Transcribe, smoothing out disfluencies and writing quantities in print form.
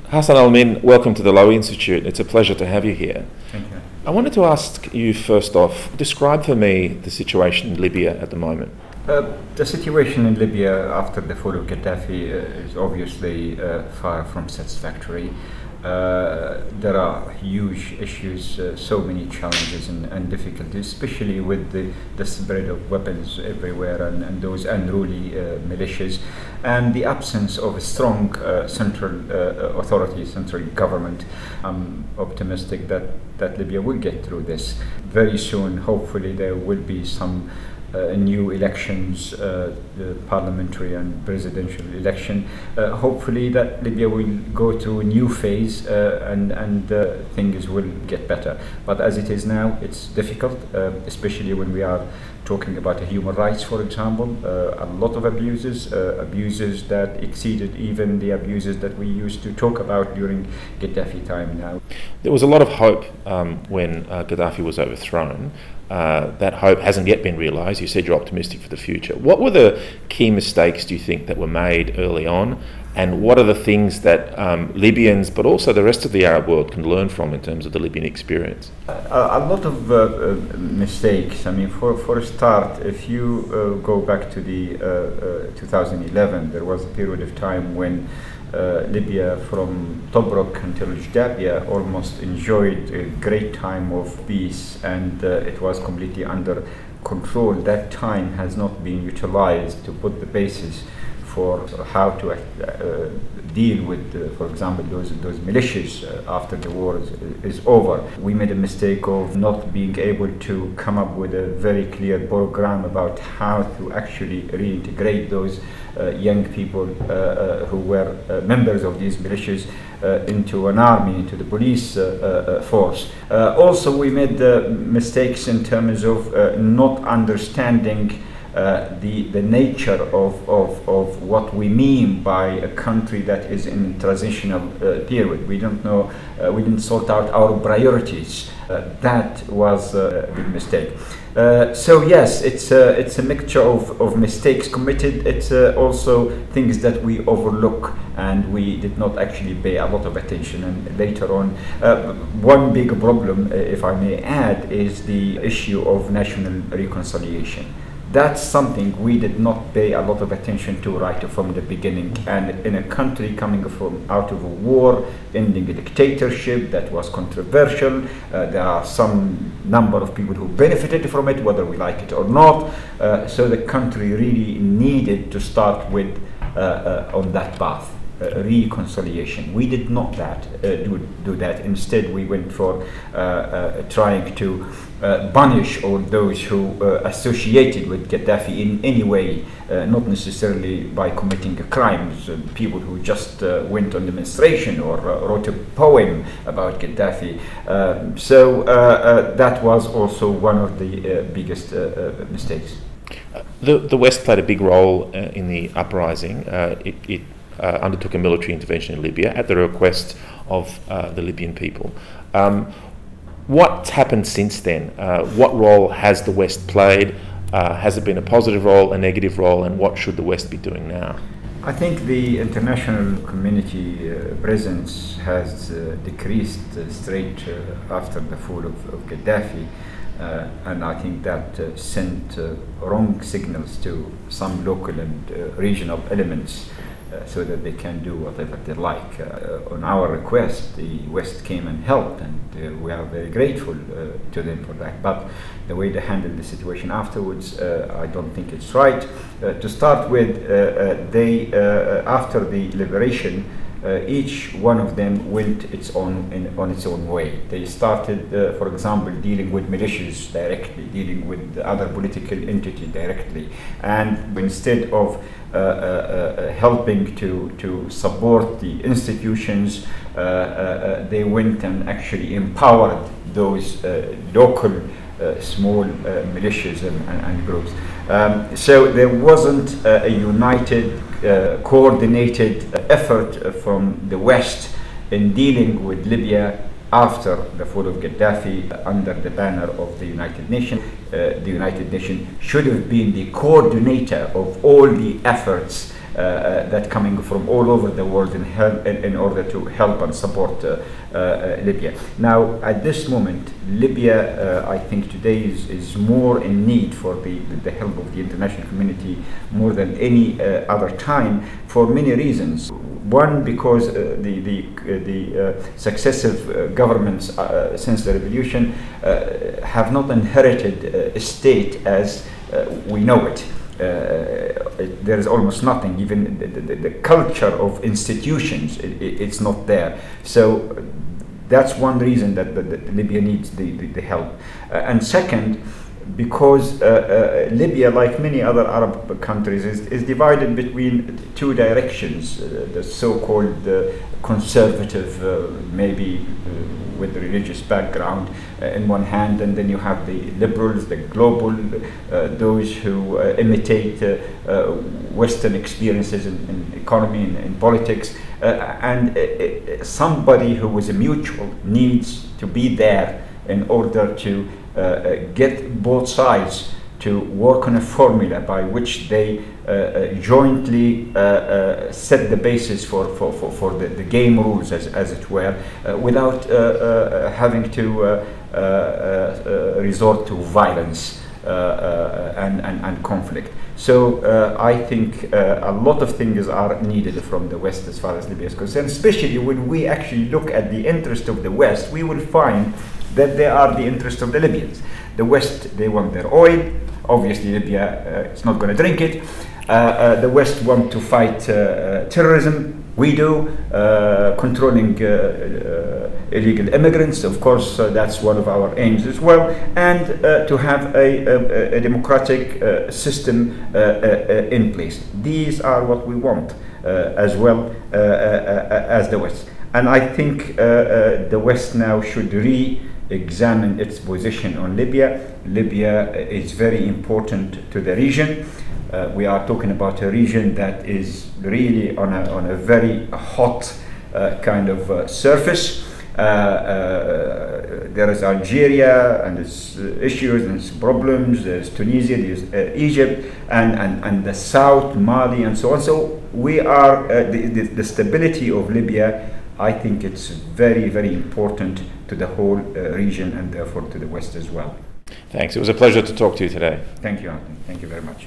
Hassan Al-Min, welcome to the Lowy Institute. It's a pleasure to have you here. Thank you. I wanted to ask you first off, describe for me the situation in Libya at the moment. The situation in Libya after the fall of Gaddafi is obviously far from satisfactory. There are huge issues, so many challenges and difficulties, especially with the spread of weapons everywhere and those unruly militias, and the absence of a strong central authority, central government. I'm optimistic that Libya will get through this very soon. Hopefully there will be some new elections, the parliamentary and presidential election. Hopefully that Libya will go to a new phase and things will get better. But as it is now, it's difficult, especially when we are talking about human rights, for example. A lot of abuses that exceeded even the abuses that we used to talk about during Gaddafi time now. There was a lot of hope when Gaddafi was overthrown. That hope hasn't yet been realised. You said you're optimistic for the future. What were the key mistakes, do you think, that were made early on? And what are the things that Libyans, but also the rest of the Arab world, can learn from in terms of the Libyan experience? A lot of mistakes. I mean, for a start, if you go back to the 2011, there was a period of time when Libya from Tobruk until Judabia almost enjoyed a great time of peace, and it was completely under control. That time has not been utilized to put the basis for how to deal with, for example, those militias after the war is over. We made a mistake of not being able to come up with a very clear program about how to actually reintegrate those young people who were members of these militias into an army, into the police force. Also, we made mistakes in terms of not understanding the nature of what we mean by a country that is in transitional period. We don't know, we didn't sort out our priorities. That was a big mistake. So yes, it's a mixture of mistakes committed. It's also things that we overlook and we did not actually pay a lot of attention. And later on, one big problem, if I may add, is the issue of national reconciliation. That's something we did not pay a lot of attention to right from the beginning. And in a country coming from out of a war, ending a dictatorship that was controversial, there are some number of people who benefited from it, whether we like it or not. So the country really needed to start with on that path. Reconciliation. We did not do that. Instead, we went for trying to punish all those who associated with Gaddafi in any way, not necessarily by committing crimes. People who just went on demonstration or wrote a poem about Gaddafi. So that was also one of the biggest mistakes. The West played a big role in the uprising. It undertook a military intervention in Libya at the request of the Libyan people. What's happened since then? What role has the West played? Has it been a positive role, a negative role, and what should the West be doing now? I think the international community presence has decreased straight after the fall of Gaddafi. And I think that sent wrong signals to some local and regional elements so that they can do whatever they like. On our request, the West came and helped, and we are very grateful to them for that. But the way they handled the situation afterwards, I don't think it's right. To start with, they after the liberation, each one of them went on its own way. They started, for example, dealing with militias directly, dealing with other political entities directly, and instead of helping to support the institutions, they went and actually empowered those local small militias and groups. So there wasn't a united, coordinated effort from the West in dealing with Libya after the fall of Gaddafi under the banner of the United Nations. The United Nations should have been the coordinator of all the efforts that coming from all over the world in order to help and support Libya. Now, at this moment, Libya, I think today is more in need for the help of the international community more than any other time, for many reasons. One, because the successive governments since the revolution have not inherited a state as we know it. There is almost nothing. Even the culture of institutions, it's not there. So that's one reason that Libya needs the help. And second, because Libya, like many other Arab countries, is divided between two directions, the so-called conservative, maybe with religious background in one hand, and then you have the liberals, the global, those who imitate Western experiences in economy and in politics, and somebody who is a mutual needs to be there in order to get both sides to work on a formula by which they jointly set the basis for the game rules, as it were, without having to resort to violence and conflict. So I think a lot of things are needed from the West as far as Libya is concerned, especially when we actually look at the interest of the West. We will find that they are the interest of the Libyans. The West, they want their oil. Obviously, Libya is not going to drink it. The West want to fight terrorism. We do. Controlling illegal immigrants. Of course, that's one of our aims as well. And to have a democratic system in place. These are what we want as well as the West. And I think the West now should re-examine its position on Libya. Libya is very important to the region. We are talking about a region that is really on a very hot kind of surface. There is Algeria and its issues and its problems. There's Tunisia, there's Egypt, and the South, Mali, and so on. So we are the stability of Libya. I think it's very, very important to the whole region and therefore to the West as well. Thanks. It was a pleasure to talk to you today. Thank you, Anthony. Thank you very much.